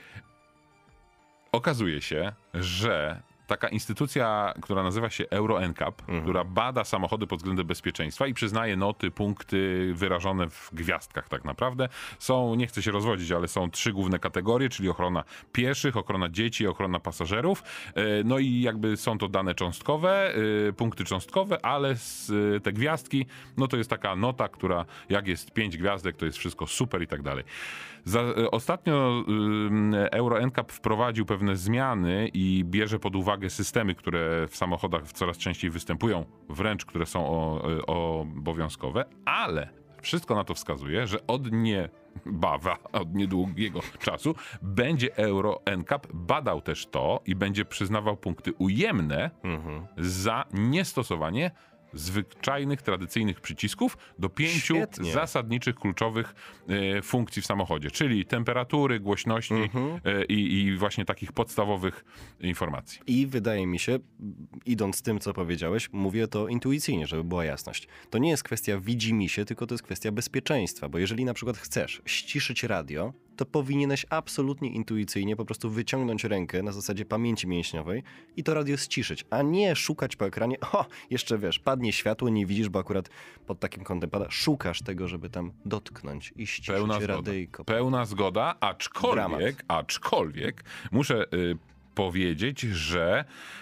okazuje się, że taka instytucja, która nazywa się Euro N C A P, Mhm. która bada samochody pod względem bezpieczeństwa i przyznaje noty, punkty wyrażone w gwiazdkach tak naprawdę. Są, nie chcę się rozwodzić, ale są trzy główne kategorie, czyli ochrona pieszych, ochrona dzieci, ochrona pasażerów. E, No i jakby są to dane cząstkowe, e, punkty cząstkowe, ale z, e, te gwiazdki, no to jest taka nota, która jak jest pięć gwiazdek, to jest wszystko super i tak dalej. Za, e, ostatnio e, Euro N C A P wprowadził pewne zmiany i bierze pod uwagę systemy, które w samochodach coraz częściej występują, wręcz które są o, o, obowiązkowe, ale wszystko na to wskazuje, że od niebawem, od niedługiego czasu będzie Euro N C A P badał też to i będzie przyznawał punkty ujemne Mhm. za niestosowanie zwyczajnych, tradycyjnych przycisków do pięciu Świetnie. zasadniczych, kluczowych e, funkcji w samochodzie, czyli temperatury, głośności Mhm. e, i, i właśnie takich podstawowych informacji. I wydaje mi się, idąc z tym, co powiedziałeś, mówię to intuicyjnie, żeby była jasność. To nie jest kwestia widzimisię, tylko to jest kwestia bezpieczeństwa, bo jeżeli na przykład chcesz ściszyć radio, to powinieneś absolutnie intuicyjnie po prostu wyciągnąć rękę na zasadzie pamięci mięśniowej i to radio ściszyć, a nie szukać po ekranie, o, jeszcze wiesz, padnie światło, nie widzisz, bo akurat pod takim kątem pada, szukasz tego, żeby tam dotknąć i ściszyć Pełna zgoda. radyjko. Pełna zgoda, aczkolwiek, Dramat. aczkolwiek muszę y, powiedzieć, że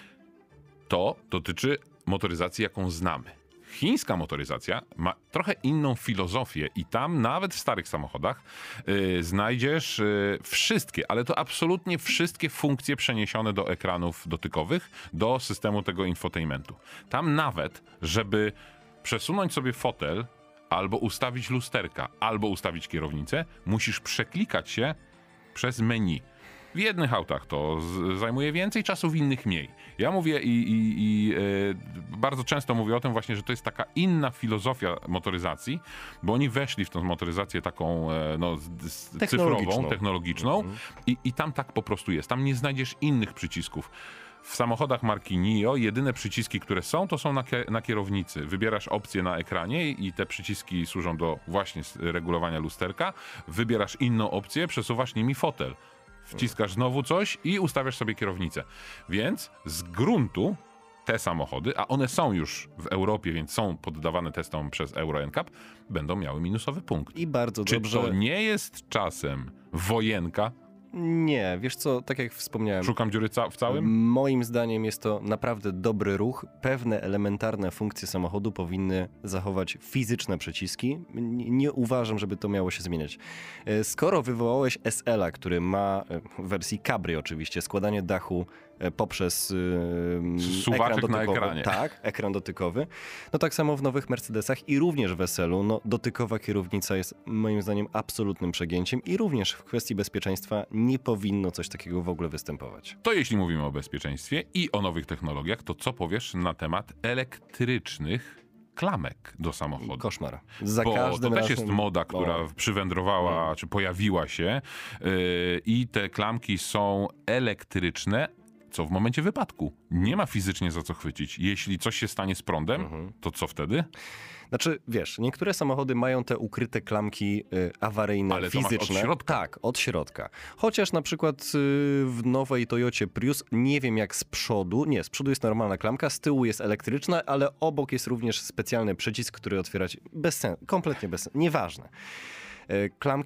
to dotyczy motoryzacji, jaką znamy. Chińska motoryzacja ma trochę inną filozofię i tam nawet w starych samochodach y, znajdziesz y, wszystkie, ale to absolutnie wszystkie funkcje przeniesione do ekranów dotykowych, do systemu tego infotainmentu. Tam nawet, żeby przesunąć sobie fotel, albo ustawić lusterka, albo ustawić kierownicę, musisz przeklikać się przez menu. W jednych autach to z- zajmuje więcej czasu, w innych mniej. Ja mówię i, i, i e, bardzo często mówię o tym właśnie, że to jest taka inna filozofia motoryzacji, bo oni weszli w tą motoryzację taką e, no, z- z- Technologiczną. cyfrową, technologiczną Mhm. i, i tam tak po prostu jest. Tam nie znajdziesz innych przycisków. W samochodach marki NIO jedyne przyciski, które są, to są na, kie- na kierownicy. Wybierasz opcję na ekranie i te przyciski służą do właśnie s- regulowania lusterka. Wybierasz inną opcję, przesuwasz nimi fotel. Wciskasz znowu coś i ustawiasz sobie kierownicę. Więc z gruntu te samochody, a one są już w Europie, więc są poddawane testom przez Euro N C A P, będą miały minusowy punkt. I bardzo Czy dobrze... to nie jest czasem wojenka? Nie, wiesz co, tak jak wspomniałem, Szukam dziury ca- w całym? moim zdaniem jest to naprawdę dobry ruch. Pewne elementarne funkcje samochodu powinny zachować fizyczne przyciski. N- Nie uważam, żeby to miało się zmieniać. E, Skoro wywołałeś S L-a, który ma e, w wersji Cabrio oczywiście składanie dachu e, poprzez e, Suwaczek ekran na dotykowy. ekranie. Tak, ekran dotykowy. No tak samo w nowych Mercedesach i również w S L-u no, dotykowa kierownica jest moim zdaniem absolutnym przegięciem i również w kwestii bezpieczeństwa nie powinno coś takiego w ogóle występować. To jeśli mówimy o bezpieczeństwie i o nowych technologiach, to co powiesz na temat elektrycznych klamek do samochodu? Koszmar. Za Bo każdym to też razem... jest moda, która O, przywędrowała, czy pojawiła się yy, i te klamki są elektryczne, co w momencie wypadku. Nie ma fizycznie za co chwycić. Jeśli coś się stanie z prądem, Mhm. to co wtedy? Znaczy, wiesz, niektóre samochody mają te ukryte klamki y, awaryjne, Ale to masz od fizyczne. środka. Tak, od środka. Chociaż na przykład y, w nowej Toyocie Prius, nie wiem jak z przodu, nie, z przodu jest normalna klamka, z tyłu jest elektryczna, ale obok jest również specjalny przycisk, który otwierać bez sensu, kompletnie bez sensu, nieważne. Y, Klamki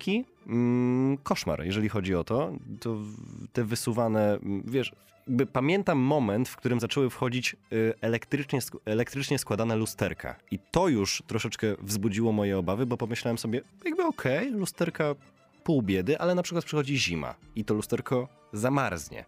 mm, koszmar, jeżeli chodzi o to. To te wysuwane, wiesz, jakby pamiętam moment, w którym zaczęły wchodzić y, elektrycznie, sk- elektrycznie składane lusterka. I to już troszeczkę wzbudziło moje obawy, bo pomyślałem sobie, jakby okej, okay, lusterka pół biedy, ale na przykład przychodzi zima i to lusterko zamarznie.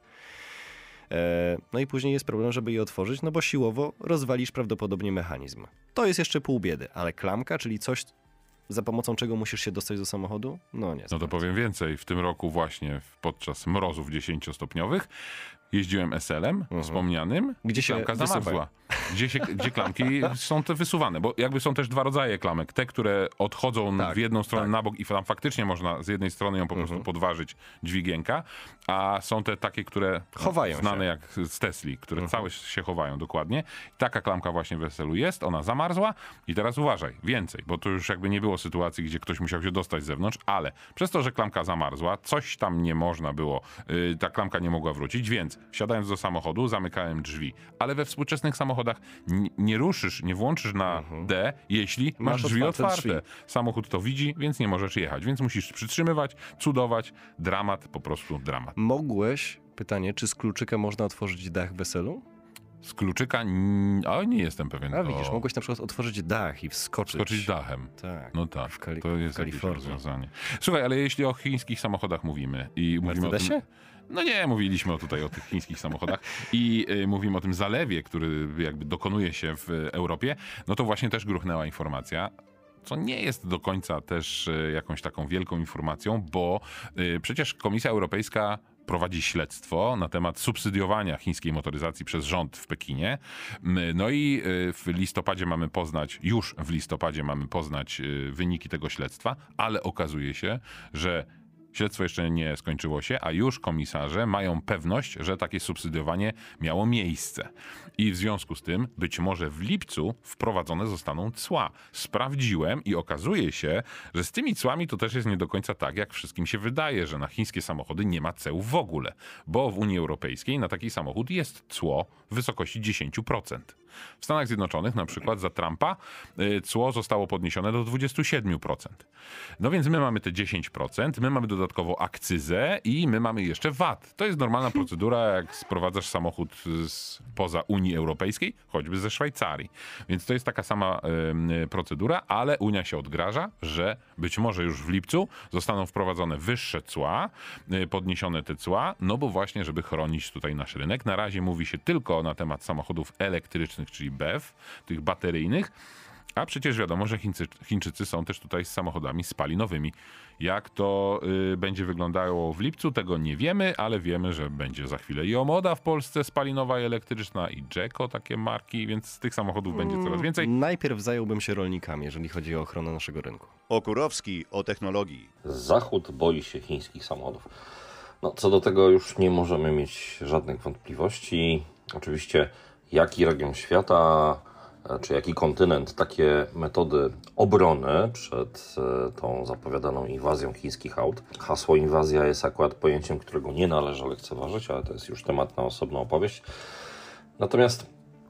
E, no i później jest problem, żeby je otworzyć, no bo siłowo rozwalisz prawdopodobnie mechanizm. To jest jeszcze pół biedy, ale klamka, czyli coś, za pomocą czego musisz się dostać do samochodu? No nie. No to powiem więcej. W tym roku właśnie podczas mrozów dziesięciostopniowych jeździłem S L-em Mhm. wspomnianym, Gdzie się klamka wysuwają. zamarzła. Gdzie, się, gdzie klamki są te wysuwane, bo jakby są też dwa rodzaje klamek. Te, które odchodzą Tak, w jedną stronę tak. na bok i tam faktycznie można z jednej strony ją po prostu Mhm. podważyć dźwigienka, a są te takie, które Chowają znane się. jak z Tesli, które Mhm. całe się chowają dokładnie. Taka klamka właśnie w S L-u jest, ona zamarzła i teraz uważaj, więcej, bo to już jakby nie było sytuacji, gdzie ktoś musiał się dostać z zewnątrz, ale przez to, że klamka zamarzła, coś tam nie można było, yy, ta klamka nie mogła wrócić, więc wsiadając do samochodu, zamykałem drzwi. Ale we współczesnych samochodach n- nie ruszysz, nie włączysz na Mhm. D, jeśli masz, Masz drzwi otwarte otwarte. drzwi. Samochód to widzi, więc nie możesz jechać, więc musisz przytrzymywać, cudować, dramat, po prostu dramat. Mogłeś, pytanie, czy z kluczyka można otworzyć dach w weselu? Z kluczyka, n- a nie jestem pewien. A widzisz, o, mogłeś na przykład otworzyć dach i wskoczyć. skoczyć dachem. Tak. No tak, W Kali- to jest w jakieś Kalifornii. rozwiązanie. Słuchaj, ale jeśli o chińskich samochodach mówimy i mówimy o tym... Mercedesie? No nie, mówiliśmy o tutaj o tych chińskich samochodach i y, mówimy o tym zalewie, który jakby dokonuje się w Europie, no to właśnie też gruchnęła informacja, co nie jest do końca też y, jakąś taką wielką informacją, bo y, przecież Komisja Europejska prowadzi śledztwo na temat subsydiowania chińskiej motoryzacji przez rząd w Pekinie. No i w listopadzie mamy poznać, już w listopadzie mamy poznać wyniki tego śledztwa, ale okazuje się, że śledztwo jeszcze nie skończyło się, a już komisarze mają pewność, że takie subsydiowanie miało miejsce. I w związku z tym być może w lipcu wprowadzone zostaną cła. Sprawdziłem i okazuje się, że z tymi cłami to też jest nie do końca tak, jak wszystkim się wydaje, że na chińskie samochody nie ma ceł w ogóle. Bo w Unii Europejskiej na taki samochód jest cło w wysokości dziesięć procent. W Stanach Zjednoczonych na przykład za Trumpa y, cło zostało podniesione do dwadzieścia siedem procent. No więc my mamy te dziesięć procent, my mamy dodatkowo akcyzę i my mamy jeszcze V A T. To jest normalna procedura, jak sprowadzasz samochód z, poza Unii Europejskiej, choćby ze Szwajcarii. Więc to jest taka sama y, procedura, ale Unia się odgraża, że być może już w lipcu zostaną wprowadzone wyższe cła, y, podniesione te cła, no bo właśnie, żeby chronić tutaj nasz rynek. Na razie mówi się tylko na temat samochodów elektrycznych, czyli B E W, tych bateryjnych, a przecież wiadomo, że Chińcy, Chińczycy są też tutaj z samochodami spalinowymi. Jak to y, będzie wyglądało w lipcu, tego nie wiemy, ale wiemy, że będzie za chwilę i Omoda w Polsce spalinowa i elektryczna, i Jeko, takie marki, więc z tych samochodów będzie coraz więcej. Najpierw zająłbym się rolnikami, jeżeli chodzi o ochronę naszego rynku. Okurowski o technologii. Zachód boi się chińskich samochodów. No, co do tego już nie możemy mieć żadnych wątpliwości. Oczywiście jaki region świata, czy jaki kontynent takie metody obrony przed tą zapowiadaną inwazją chińskich aut. Hasło inwazja jest akurat pojęciem, którego nie należy lekceważyć, ale to jest już temat na osobną opowieść. Natomiast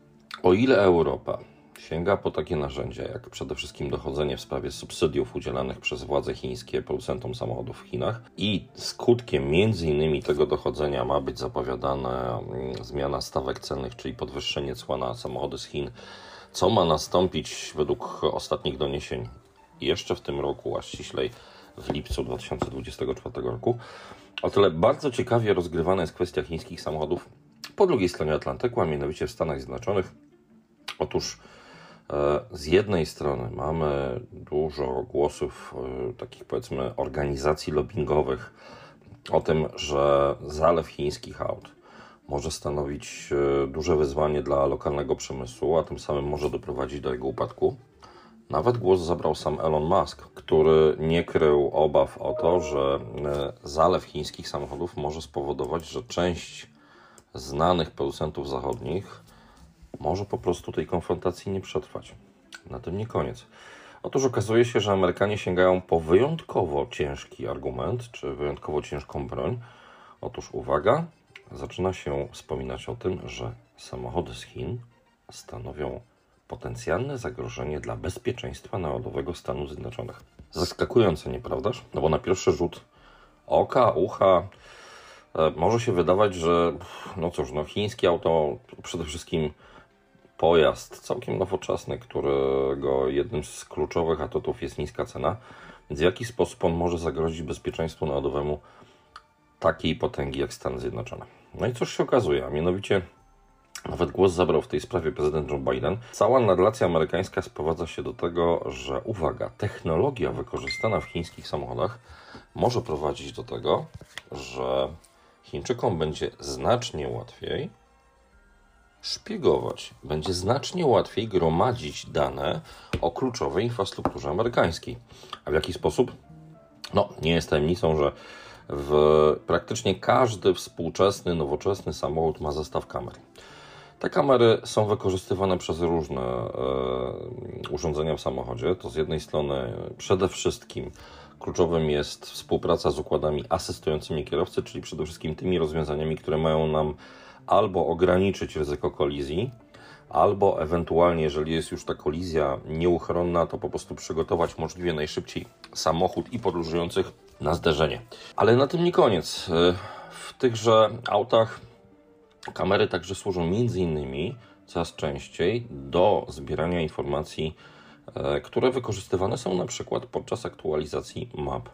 o ile Europa sięga po takie narzędzia, jak przede wszystkim dochodzenie w sprawie subsydiów udzielanych przez władze chińskie producentom samochodów w Chinach i skutkiem między innymi tego dochodzenia ma być zapowiadana zmiana stawek celnych, czyli podwyższenie cła na samochody z Chin, co ma nastąpić według ostatnich doniesień jeszcze w tym roku, a ściślej w lipcu dwa tysiące dwudziestego czwartego roku. O tyle bardzo ciekawie rozgrywana jest kwestia chińskich samochodów po drugiej stronie Atlantyku, a mianowicie w Stanach Zjednoczonych. Otóż z jednej strony mamy dużo głosów takich, powiedzmy, organizacji lobbingowych o tym, że zalew chińskich aut może stanowić duże wyzwanie dla lokalnego przemysłu, a tym samym może doprowadzić do jego upadku. Nawet głos zabrał sam Elon Musk, który nie krył obaw o to, że zalew chińskich samochodów może spowodować, że część znanych producentów zachodnich może po prostu tej konfrontacji nie przetrwać. Na tym nie koniec. Otóż okazuje się, że Amerykanie sięgają po wyjątkowo ciężki argument, czy wyjątkowo ciężką broń. Otóż uwaga, zaczyna się wspominać o tym, że samochody z Chin stanowią potencjalne zagrożenie dla bezpieczeństwa narodowego Stanów Zjednoczonych. zaskakujące, nieprawdaż? No bo na pierwszy rzut oka, ucha może się wydawać, że no cóż, no chińskie auto przede wszystkim pojazd całkiem nowoczesny, którego jednym z kluczowych atutów jest niska cena. Więc w jaki sposób on może zagrozić bezpieczeństwu narodowemu takiej potęgi jak Stany Zjednoczone? No i cóż się okazuje, a mianowicie nawet głos zabrał w tej sprawie prezydent Joe Biden. Cała narracja amerykańska sprowadza się do tego, że uwaga, technologia wykorzystana w chińskich samochodach może prowadzić do tego, że Chińczykom będzie znacznie łatwiej szpiegować, będzie znacznie łatwiej gromadzić dane o kluczowej infrastrukturze amerykańskiej. A w jaki sposób? No, nie jest tajemnicą, że w praktycznie każdy współczesny, nowoczesny samochód ma zestaw kamer. Te kamery są wykorzystywane przez różne e, urządzenia w samochodzie. To z jednej strony przede wszystkim kluczowym jest współpraca z układami asystującymi kierowcy, czyli przede wszystkim tymi rozwiązaniami, które mają nam albo ograniczyć ryzyko kolizji, albo ewentualnie, jeżeli jest już ta kolizja nieuchronna, to po prostu przygotować możliwie najszybciej samochód i podróżujących na zderzenie. Ale na tym nie koniec. W tychże autach kamery także służą między innymi coraz częściej do zbierania informacji, które wykorzystywane są na przykład podczas aktualizacji map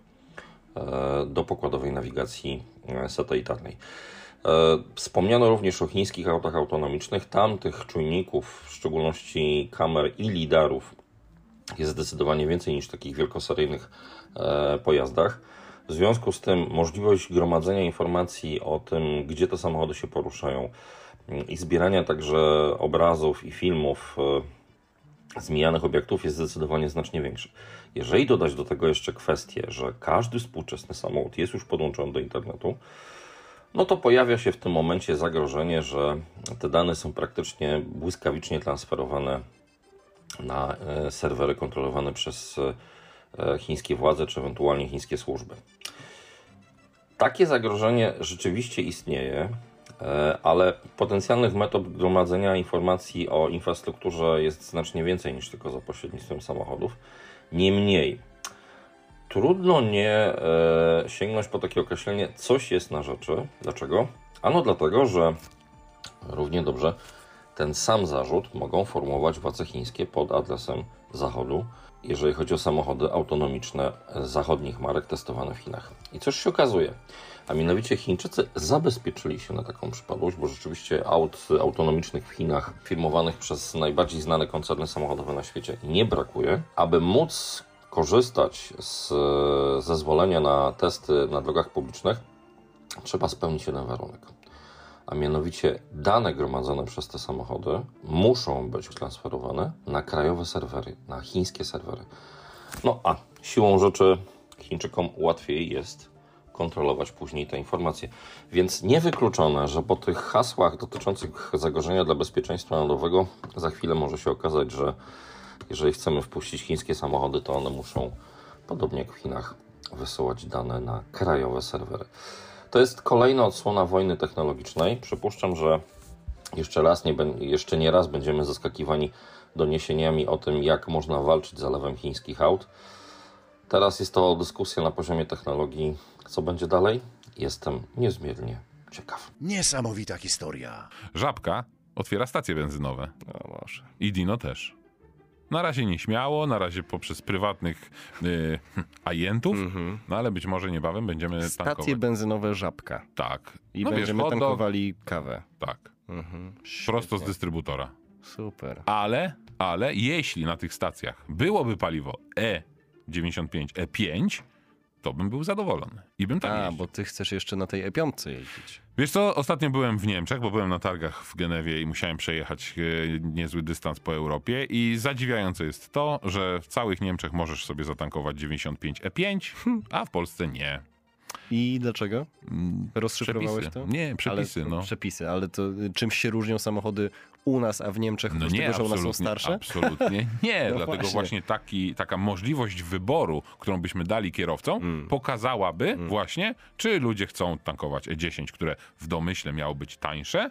do pokładowej nawigacji satelitarnej. Wspomniano również o chińskich autach autonomicznych. Tam tych czujników, w szczególności kamer i lidarów, jest zdecydowanie więcej niż w takich wielkoseryjnych pojazdach. W związku z tym możliwość gromadzenia informacji o tym, gdzie te samochody się poruszają i zbierania także obrazów i filmów z mijanych obiektów jest zdecydowanie znacznie większy. Jeżeli dodać do tego jeszcze kwestię, że każdy współczesny samochód jest już podłączony do internetu, no to pojawia się w tym momencie zagrożenie, że te dane są praktycznie błyskawicznie transferowane na serwery kontrolowane przez chińskie władze, czy ewentualnie chińskie służby. Takie zagrożenie rzeczywiście istnieje, ale potencjalnych metod gromadzenia informacji o infrastrukturze jest znacznie więcej niż tylko za pośrednictwem samochodów. Niemniej, trudno nie e, sięgnąć po takie określenie, coś jest na rzeczy. Dlaczego? Ano dlatego, że równie dobrze ten sam zarzut mogą formułować władze chińskie pod adresem Zachodu, jeżeli chodzi o samochody autonomiczne zachodnich marek testowane w Chinach. I cóż się okazuje? A mianowicie Chińczycy zabezpieczyli się na taką przypadłość, bo rzeczywiście aut autonomicznych w Chinach firmowanych przez najbardziej znane koncerny samochodowe na świecie nie brakuje. Aby móc korzystać z zezwolenia na testy na drogach publicznych, trzeba spełnić jeden warunek. A mianowicie dane gromadzone przez te samochody muszą być transferowane na krajowe serwery, na chińskie serwery. No a siłą rzeczy Chińczykom łatwiej jest kontrolować później te informacje. Więc niewykluczone, że po tych hasłach dotyczących zagrożenia dla bezpieczeństwa narodowego za chwilę może się okazać, że jeżeli chcemy wpuścić chińskie samochody, to one muszą, podobnie jak w Chinach, wysyłać dane na krajowe serwery. To jest kolejna odsłona wojny technologicznej. Przypuszczam, że jeszcze raz nie, jeszcze nie raz będziemy zaskakiwani doniesieniami o tym, jak można walczyć z zalewem chińskich aut. Teraz jest to dyskusja na poziomie technologii. Co będzie dalej? Jestem niezmiernie ciekaw. Niesamowita historia. Żabka otwiera stacje benzynowe. No może. I Dino też. Na razie nieśmiało, na razie poprzez prywatnych yy, agentów, mm-hmm. no ale być może niebawem będziemy Stacje tankować. benzynowe Żabka. Tak. I no będziemy wiesz, tankowali kawę. Tak. Mhm. Prosto z dystrybutora. Super. Ale, ale jeśli na tych stacjach byłoby paliwo E dziewięćdziesiąt pięć, E pięć, to bym był zadowolony. I bym tam A, jeździł. bo ty chcesz jeszcze na tej E pięć jeździć. Wiesz co, ostatnio byłem w Niemczech, bo byłem na targach w Genewie i musiałem przejechać e, niezły dystans po Europie i zadziwiające jest to, że w całych Niemczech możesz sobie zatankować dziewięćdziesiąt pięć E pięć, a w Polsce nie. I dlaczego? Rozszyfrowałeś Przepisy. to? Nie, przepisy, ale, no. Przepisy, ale to czymś się różnią samochody u nas, a w Niemczech, No oprócz nie, tego, że u nas są absolutnie, starsze? absolutnie nie. No Dlatego właśnie. właśnie, taki, taka możliwość wyboru, którą byśmy dali kierowcom, Mm. pokazałaby mm. właśnie, czy ludzie chcą tankować E dziesięć, które w domyśle miało być tańsze,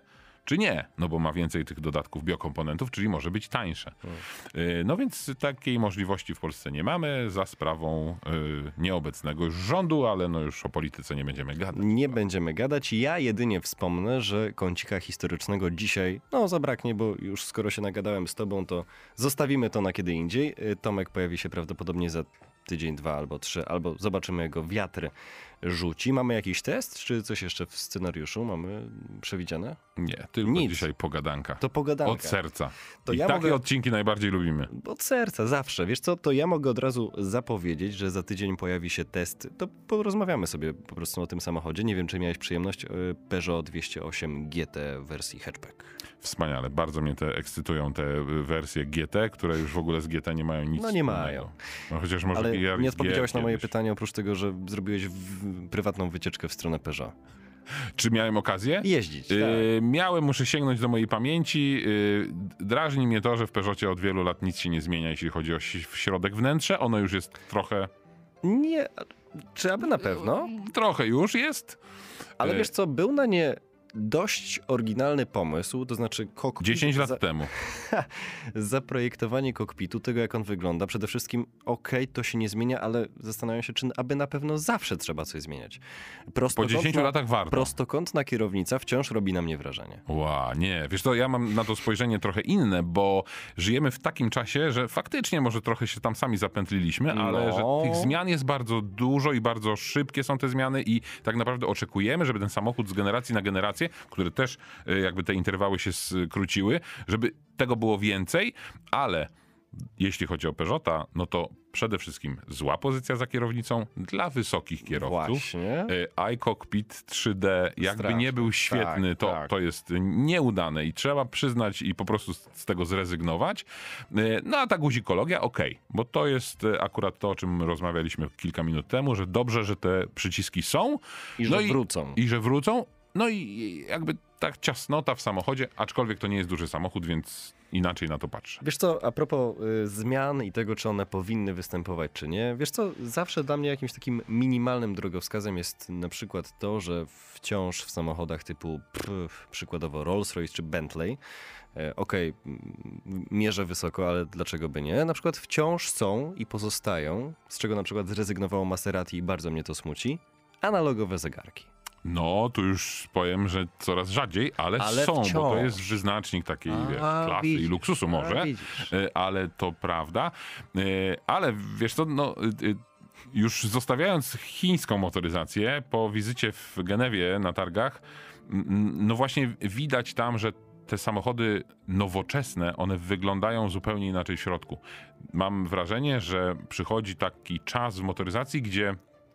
czy nie, no bo ma więcej tych dodatków biokomponentów, czyli może być tańsze. Y, No więc takiej możliwości w Polsce nie mamy za sprawą y, nieobecnego już rządu, ale no już o polityce nie będziemy gadać. Nie będziemy gadać. Ja jedynie wspomnę, że kącika historycznego dzisiaj no zabraknie, bo już skoro się nagadałem z tobą, to zostawimy to na kiedy indziej. Y, Tomek pojawi się prawdopodobnie za tydzień, dwa albo trzy, albo zobaczymy, jak go wiatr rzuci. Mamy jakiś test, czy coś jeszcze w scenariuszu mamy przewidziane? Nie, tylko Nic. dzisiaj pogadanka. To pogadanka. Od serca. To I ja takie mogę- odcinki najbardziej lubimy. Od serca, zawsze. Wiesz co, to ja mogę od razu zapowiedzieć, że za tydzień pojawi się test. To porozmawiamy sobie po prostu o tym samochodzie. Nie wiem, czy miałeś przyjemność. y, Peugeot dwieście osiem G T w wersji hatchback. Wspaniale. Bardzo mnie te ekscytują te y, wersje G T, które już w ogóle z G T nie mają nic No nie wspólnego. mają. No chociaż może Ale Yaris nie odpowiedziałeś G na moje kiedyś. pytanie, oprócz tego, że zrobiłeś w- prywatną wycieczkę w stronę Peugeot. Czy miałem okazję? Jeździć, tak. Y, miałem, muszę sięgnąć do mojej pamięci. Y, drażni mnie to, że w Peugeotie od wielu lat nic się nie zmienia, jeśli chodzi o ś- środek wnętrze. Ono już jest trochę... Nie, czy aby na pewno? Trochę już jest. Ale y- wiesz co, był na nie dość oryginalny pomysł, to znaczy kokpit... dziesięć lat za- temu. Zaprojektowanie kokpitu, tego jak on wygląda. Przede wszystkim, okej, to się nie zmienia, ale zastanawiam się, czy aby na pewno zawsze trzeba coś zmieniać. Po Prostokątna, dziesięciu latach warto. Prostokątna kierownica wciąż robi na mnie wrażenie. Ła, nie. Wiesz co, ja mam na to spojrzenie trochę inne, bo żyjemy w takim czasie, że faktycznie może trochę się tam sami zapętliliśmy, ale No. że tych zmian jest bardzo dużo i bardzo szybkie są te zmiany i tak naprawdę oczekujemy, żeby ten samochód z generacji na generację, które też y, jakby te interwały się skróciły, żeby tego było więcej, ale jeśli chodzi o Peugeota, no to przede wszystkim zła pozycja za kierownicą dla wysokich kierowców. Właśnie. Y, iCockpit trzy D jakby Straszny. nie był świetny, Tak, to, tak. to jest nieudane i trzeba przyznać i po prostu z, z tego zrezygnować. Y, No a ta guzikologia, okej, bo to jest y, akurat to, o czym rozmawialiśmy kilka minut temu, że dobrze, że te przyciski są. I że no wrócą. I że wrócą. No i jakby tak ciasnota w samochodzie, aczkolwiek to nie jest duży samochód, więc inaczej na to patrzę. Wiesz co, a propos y, zmian i tego, czy one powinny występować, czy nie. Wiesz co, zawsze dla mnie jakimś takim minimalnym drogowskazem jest na przykład to, że wciąż w samochodach typu pff, przykładowo Rolls-Royce czy Bentley, e, okej, m, mierzę wysoko, ale dlaczego by nie? Na przykład wciąż są i pozostają, z czego na przykład zrezygnowało Maserati i bardzo mnie to smuci, analogowe zegarki. No, tu już powiem, że coraz rzadziej, ale, Ale są, bo to wciąż. jest wyznacznik takiej A, wiesz, klasy widzisz, i luksusu może, a, widzisz. e, ale to prawda. E, Ale wiesz co, no... e, Już zostawiając chińską motoryzację, po wizycie w Genewie na targach, m, no właśnie widać tam, że te samochody nowoczesne, one wyglądają zupełnie inaczej w środku. Mam wrażenie, że przychodzi taki czas w motoryzacji, gdzie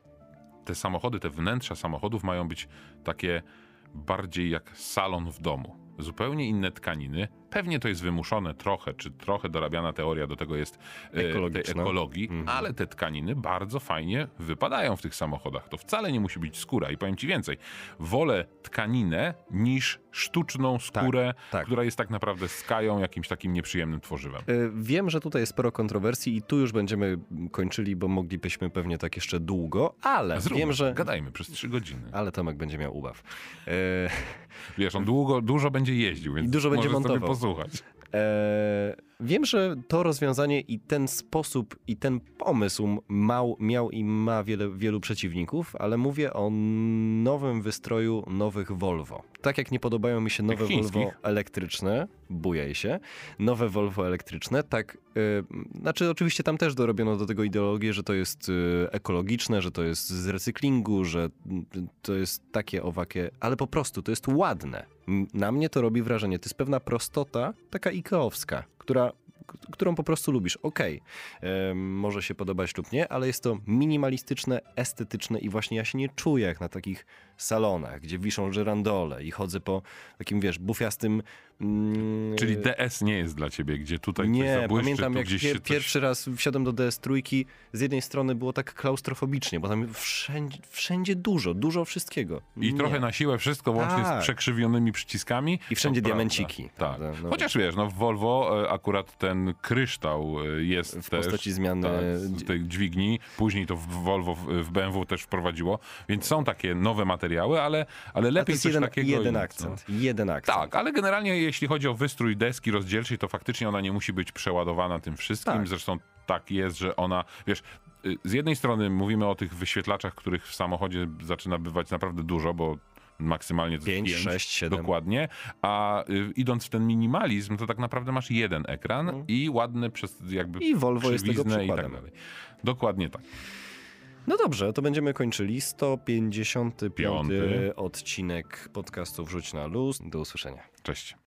te samochody, te wnętrza samochodów mają być takie bardziej jak salon w domu. Zupełnie inne tkaniny. Pewnie to jest wymuszone trochę, czy trochę dorabiana teoria do tego jest e, tej Ekologiczna. ekologii, Mhm. ale te tkaniny bardzo fajnie wypadają w tych samochodach. To wcale nie musi być skóra. I powiem ci więcej, wolę tkaninę niż sztuczną skórę, tak. która jest tak naprawdę skają, jakimś takim nieprzyjemnym tworzywem. Y, Wiem, że tutaj jest sporo kontrowersji i tu już będziemy kończyli, bo moglibyśmy pewnie tak jeszcze długo, ale Zróbmy, wiem, że... gadajmy przez trzy godziny. Ale Tomek będzie miał ubaw. E, Wiesz, on długo, dużo będzie jeździł, więc I dużo będzie możesz sobie montował. posłuchać. e, wiem, że to rozwiązanie i ten sposób i ten pomysł mał, miał i ma wiele, wielu przeciwników, ale mówię o nowym wystroju nowych Volvo. Tak jak nie podobają mi się nowe chińskich? Volvo elektryczne, bujaj się, nowe Volvo elektryczne, tak, e, znaczy oczywiście tam też dorobiono do tego ideologię, że to jest e, ekologiczne, że to jest z recyklingu, że mm, to jest takie owakie, ale po prostu to jest ładne. M- Na mnie to robi wrażenie, to jest pewna prostota, taka ikeowska, która k- którą po prostu lubisz. Okej, em, może się podobać lub nie, ale jest to minimalistyczne, estetyczne i właśnie ja się nie czuję jak na takich salonach, gdzie wiszą żyrandole i chodzę po takim, wiesz, bufiastym... Mm, Czyli D S nie jest dla ciebie, gdzie tutaj coś nie, zabłyszczy, pamiętam tu jak gdzieś pier- się coś... pierwszy raz wsiadłem do D S trzy, z jednej strony było tak klaustrofobicznie, bo tam wszędzie, wszędzie dużo, dużo wszystkiego. I Nie. trochę na siłę wszystko, łącznie Tak. z przekrzywionymi przyciskami. I wszędzie To diamenciki, prawda, prawda? Tak. No. Chociaż wiesz, no w Volvo e, akurat ten ten kryształ jest W też. postaci zmiany Tak, tej dźwigni. Później to w Volvo, w B M W też wprowadziło, więc są takie nowe materiały, ale, ale A to lepiej jest coś jeden, takiego... jeden i- akcent. Jeden akcent. Tak, ale generalnie jeśli chodzi o wystrój deski rozdzielczej, to faktycznie ona nie musi być przeładowana tym wszystkim. Tak. Zresztą tak jest, że ona, wiesz, y, z jednej strony mówimy o tych wyświetlaczach, których w samochodzie zaczyna bywać naprawdę dużo, bo maksymalnie to Pięć, pięć, sześć, siedem. Dokładnie. A y, idąc w ten minimalizm, to tak naprawdę masz jeden ekran Mhm. i ładny przez jakby I Volvo jest tego krzywiznę i tak przykładem. dalej. Dokładnie tak. No dobrze, to będziemy kończyli sto pięćdziesiąty piąty Piąty. odcinek podcastu Wrzuć na luz. Do usłyszenia. Cześć.